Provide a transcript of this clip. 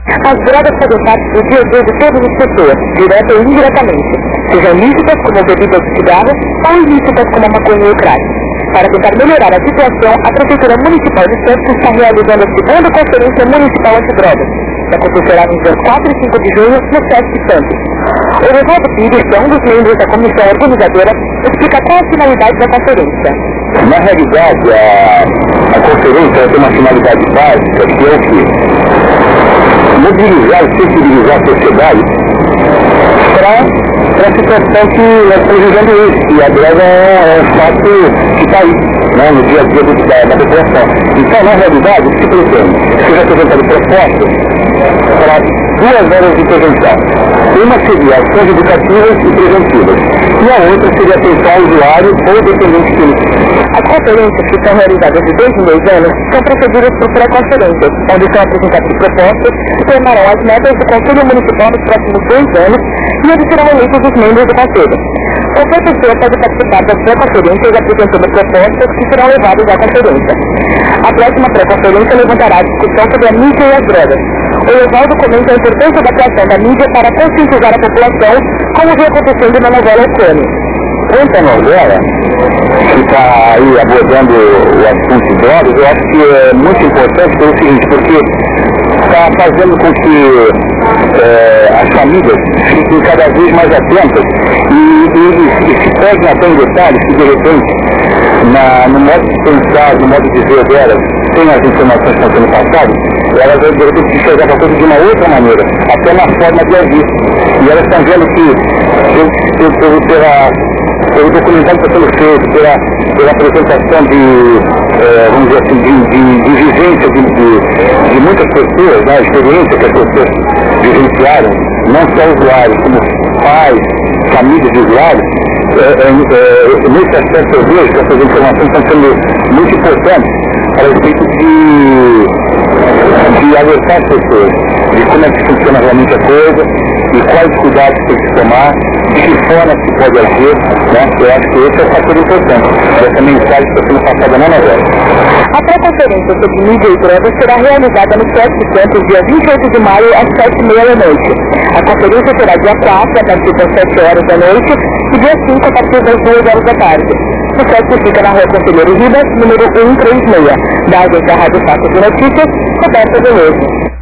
As drogas fazem parte do dia a dia de todas as pessoas, direta ou indiretamente, sejam lícitas como bebidas de cigarro ou ilícitas como a maconha e o crack. Para tentar melhorar a situação, a Prefeitura Municipal de Santos está realizando a segunda Conferência Municipal Antidrogas, que acontecerá nos dias 4 e 5 de junho no SESC Santos. O Revaldo Pires, que é um dos membros da comissão organizadora, explica qual a finalidade da conferência. Na realidade, a conferência tem uma finalidade básica, que é o quê? Mobilizar e sensibilizar a sociedade para a situação que nós estamos vivendo hoje, que a droga é um fato que está aí, né, no dia a dia da população. Então, na realidade, o que se pretende? Seja apresentado propostas para 2 áreas de intervenção. Uma seria ações educativas e preventivas, e a outra seria atenção ao usuário ou dependente químico. As conferências, que são realizadas de 2 em 2 anos, são precedidas por pré-conferências, onde são apresentadas propostas que tornarão as metas do Conselho Municipal nos próximos 2 anos e onde serão eleitos os membros do Conselho. Qualquer pessoa pode participar das pré-conferências apresentando propostas que serão levadas à conferência. A próxima pré-conferência levantará a discussão sobre a mídia e as drogas. O Revaldo comenta a importância da atuação da mídia para conscientizar a população, como vem acontecendo na novela O Clone. Quanto à novela, que está aí abordando o assunto de drogas, eu acho que é muito importante pelo seguinte, porque está fazendo com que as famílias fiquem cada vez mais atentas e se peguem até em detalhes que, de repente, no modo de pensar, no modo de ver delas, sem as informações que estão sendo passadas, elas vão, de repente, enxergar a coisa de uma outra maneira, até na forma de agir. E elas estão vendo que, pelo documentário que está sendo feito, pela apresentação vamos dizer assim, de vivência de muitas pessoas, né, a experiência que as pessoas vivenciaram, não só usuários, como pais, famílias de usuários, nesse aspecto eu vejo que essas informações estão sendo muito importantes a respeito de alertar as pessoas de como é que funciona realmente a coisa e quais cuidados tem que tomar, de que forma se pode agir, né? Eu acho que esse é o fator importante dessa mensagem que está sendo passada na novela. A pré-conferência sobre mídia e drogas será realizada no SESC Santos, dia 28 de maio, às 7h30. A conferência será dia 4, a partir das 7 horas da noite, e dia 5, a partir das 2 horas da tarde. O SESC fica na rua Conselheiro Ribas, número 136, da agência Rádio Fatos de Notícias, Roberto Veloso.